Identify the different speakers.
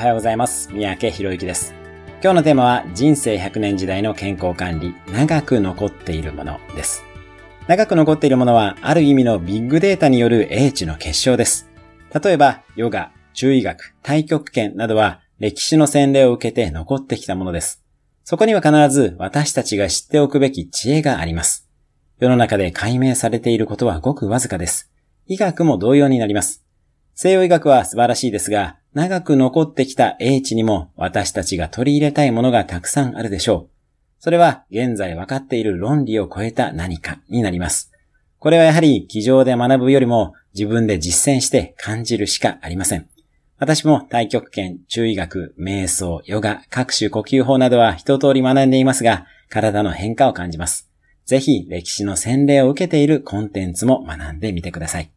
Speaker 1: はようございます。三宅博之です。今日のテーマは人生100年時代の健康管理、長く残っているものです。長く残っているものはある意味のビッグデータによる英知の結晶です。例えばヨガ、中医学、太極拳などは歴史の洗礼を受けて残ってきたものです。そこには必ず私たちが知っておくべき知恵があります。世の中で解明されていることはごくわずかです。医学も同様になります。西洋医学は素晴らしいですが、長く残ってきた英知にも私たちが取り入れたいものがたくさんあるでしょう。それは現在分かっている論理を超えた何かになります。これはやはり机上で学ぶよりも自分で実践して感じるしかありません。私も太極拳、中医学、瞑想、ヨガ、各種呼吸法などは一通り学んでいますが、体の変化を感じます。ぜひ歴史の洗礼を受けているコンテンツも学んでみてください。